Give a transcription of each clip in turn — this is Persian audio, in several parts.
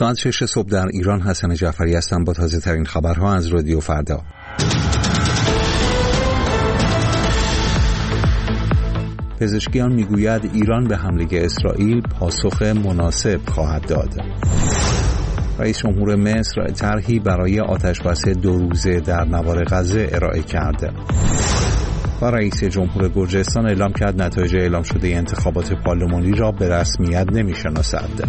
ساعت 6 صبح در ایران. حسن جعفری هستم با تازه ترین خبرها از رادیو فردا. پزشکیان میگوید ایران به حمله اسرائیل پاسخ مناسب خواهد داد. رئیس جمهور مصر طرحی برای آتشبس 2 روزه در نوار غزه ارائه کرد. و رئیس جمهور گرجستان اعلام کرد نتایج اعلام شده انتخابات پارلمانی را به رسمیت نمی‌شناسد.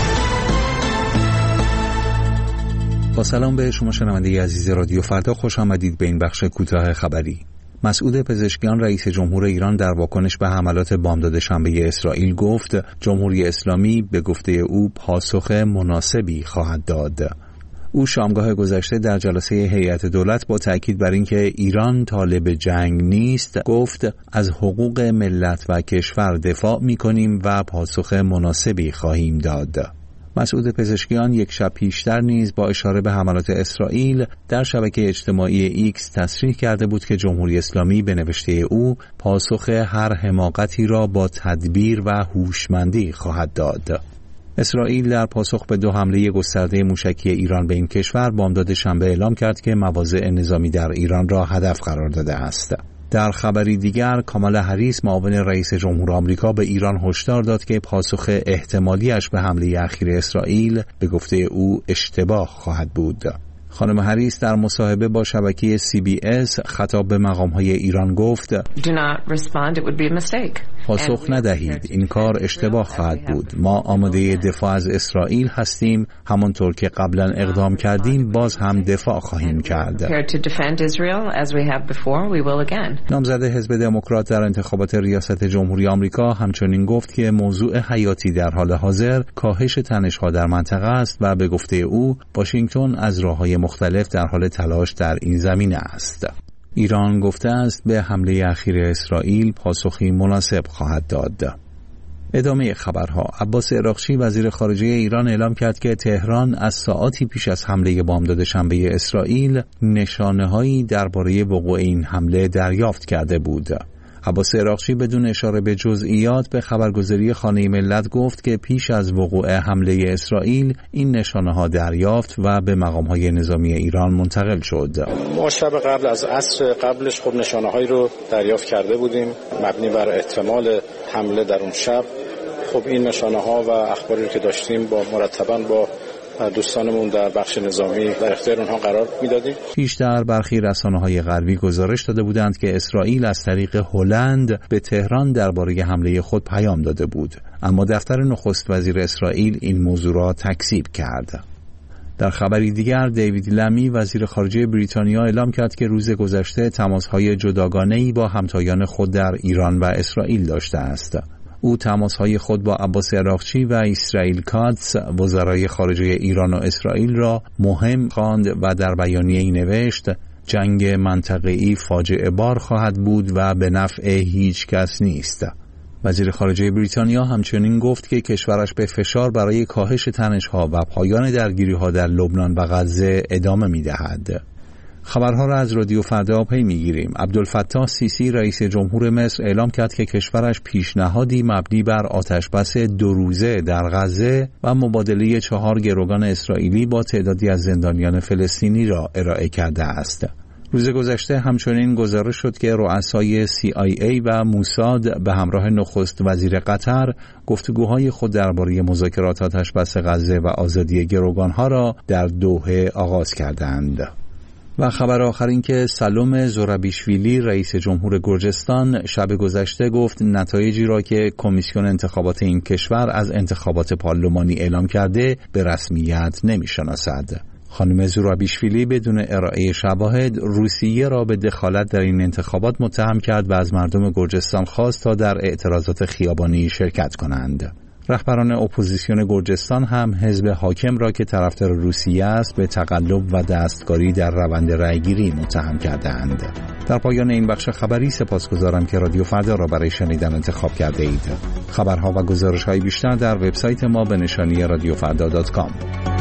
با سلام به شما شنونده عزیز رادیو فردا، خوش آمدید به این بخش کوتاه خبری. مسعود پزشکیان رئیس جمهور ایران در واکنش به حملات بامداد شنبه اسرائیل گفت جمهوری اسلامی به گفته او پاسخ مناسبی خواهد داد. او شامگاه گذشته در جلسه هیئت دولت با تأکید بر اینکه ایران طالب جنگ نیست گفت از حقوق ملت و کشور دفاع می‌کنیم و پاسخ مناسبی خواهیم داد. مسعود پزشکیان یک شب پیشتر نیز با اشاره به حملات اسرائیل در شبکه اجتماعی ایکس تصریح کرده بود که جمهوری اسلامی به نوشته او پاسخ هر حماقتی را با تدبیر و هوشمندی خواهد داد. اسرائیل در پاسخ به 2 حمله گسترده موشکی ایران به این کشور بامداد شنبه اعلام کرد که مواضع نظامی در ایران را هدف قرار داده است. در خبری دیگر کامالا هریس معاون رئیس جمهور آمریکا به ایران هشدار داد که پاسخ احتمالیش به حمله اخیر اسرائیل به گفته او اشتباه خواهد بود. خانم هریس در مصاحبه با شبکه CBS خطاب به مقام‌های ایران گفت پاسخ ندهید، این کار اشتباه خواهد بود. ما آماده دفاع از اسرائیل هستیم، همانطور که قبلا اقدام کردیم باز هم دفاع خواهیم کرد. نامزد حزب دموکرات در انتخابات ریاست جمهوری آمریکا همچنین گفت که موضوع حیاتی در حال حاضر کاهش تنش‌ها در منطقه است و به گفته او واشنگتن از راه‌های مختلف در حال تلاش در این زمینه است. ایران گفته است به حمله اخیر اسرائیل پاسخی مناسب خواهد داد. ادامه خبرها. عباس عراقچی وزیر خارجه ایران اعلام کرد که تهران از ساعاتی پیش از حمله بامداد شنبه اسرائیل نشانه‌هایی درباره وقوع این حمله دریافت کرده بود. عباس عراقچی بدون اشاره به جزئیات به خبرگزاری خانه ملت گفت که پیش از وقوع حمله اسرائیل این نشانه‌ها دریافت و به مقام‌های نظامی ایران منتقل شد. ما شب قبل از عصر قبلش خب نشانه‌هایی رو دریافت کرده بودیم مبنی بر احتمال حمله در اون شب. خب این نشانه‌ها و اخباری که داشتیم مرتباً با دوستانمون در بخش نظامی در اختیار اونها قرار میدادیم. پیشتر برخی رسانه‌های غربی گزارش داده بودند که اسرائیل از طریق هلند به تهران درباره حمله خود پیام داده بود، اما دفتر نخست وزیر اسرائیل این موضوع را تکذیب کرد. در خبری دیگر دیوید لمی وزیر خارجه بریتانیا اعلام کرد که روز گذشته تماس‌های جداگانه‌ای با همتایان خود در ایران و اسرائیل داشته است. او تماس‌های خود با عباس عراقچی و اسرائیل کاتس وزرای خارجه ایران و اسرائیل را مهم خواند و در بیانیه‌ای نوشت جنگ منطقه‌ای فاجعه بار خواهد بود و به نفع هیچ کس نیست. وزیر خارجه بریتانیا همچنین گفت که کشورش به فشار برای کاهش تنش‌ها و پایان درگیری‌ها در لبنان و غزه ادامه می‌دهد. خبرها را از رادیو فردا پی میگیریم. عبدالفتاح سیسی رئیس جمهور مصر اعلام کرد که کشورش پیشنهادی مبنی بر آتشبس 2 روزه در غزه و مبادله 4 گروگان اسرائیلی با تعدادی از زندانیان فلسطینی را ارائه کرده است. روز گذشته همچنین گزارش شد که رؤسای CIA و موساد به همراه نخست وزیر قطر گفتگوهای خود درباره مذاکرات آتشبس غزه و آزادی گروگانها را در دوحه آغاز کردند. و خبر آخر این که سالوم زورابیشویلی رئیس جمهور گرجستان شب گذشته گفت نتایجی را که کمیسیون انتخابات این کشور از انتخابات پارلمانی اعلام کرده به رسمیت نمی‌شناسد. خانم زورابیشویلی بدون ارائه شواهد روسیه را به دخالت در این انتخابات متهم کرد و از مردم گرجستان خواست تا در اعتراضات خیابانی شرکت کنند. رهبران اپوزیسیون گرجستان هم حزب حاکم را که طرفدار روسیه است به تقلب و دستکاری در روند رأیگیری متهم کردند. در پایان این بخش خبری سپاسگزارم که رادیو فردا را برای شنیدن انتخاب کرده اید. خبرها و گزارش‌های بیشتر در وبسایت ما به نشانی radiofrda.com.